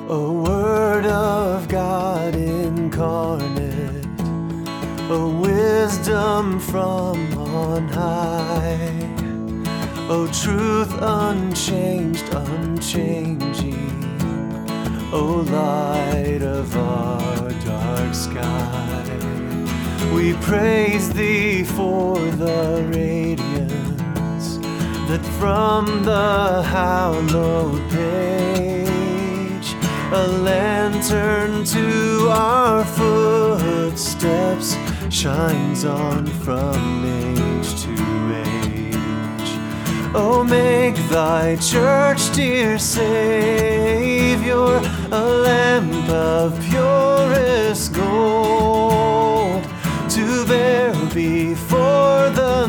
O Word of God incarnate, O wisdom from on high, O truth unchanged, unchanging, O light of our dark sky. We praise Thee for the radiance that from the hallowed page, a lantern to our footsteps, shines on from age to age. Oh, make Thy church, dear Savior, a lamp of purest gold, to bear before the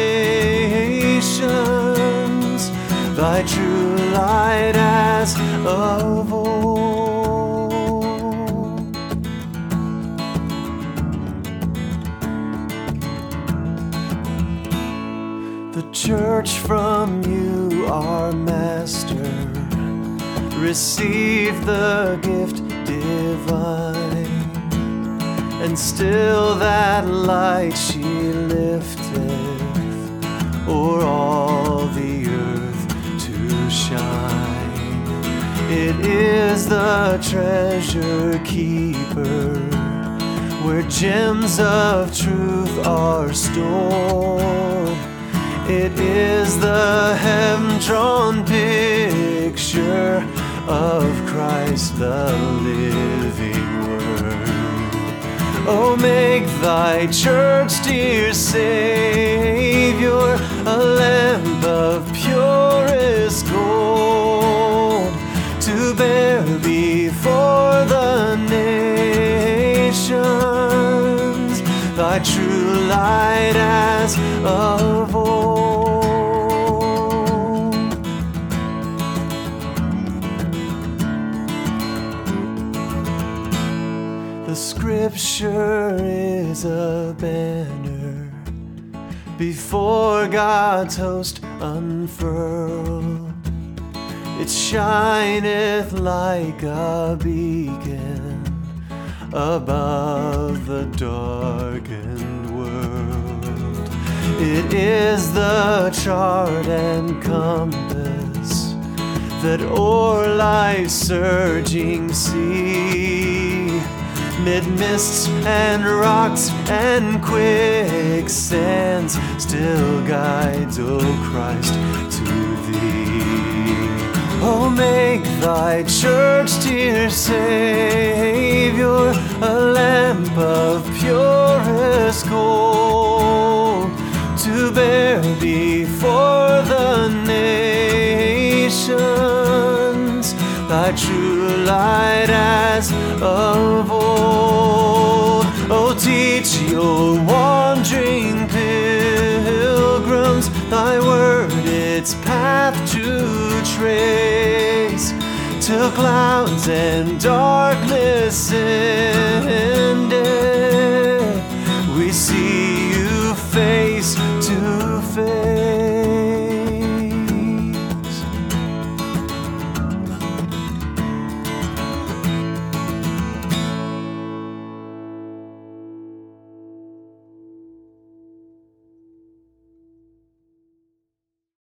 nations Thy true light as of old. The church from You, our Master, received the gift divine, and still that light she lifteth o'er all the earth to shine. It is the treasure keeper, where gems of truth are stored. It is the heaven-drawn picture of Christ, the living Word. Oh, make Thy church, dear Savior, a lamp of purest gold, to bear before the nations Thy true light as of old. The Scripture is a banner before God's host unfurled. It shineth like a beacon above the darkened world. It is the chart and compass that o'er life's surging sea, mid mists and rocks and quicksands, still guides, O Christ, to Thee. Oh, make Thy church, dear Savior, a lamp of purest gold, to bear before the nations Thy true light as of old. Oh, teach Your wandering pilgrims Thy word its path to trace, till clouds and darkness ended, we see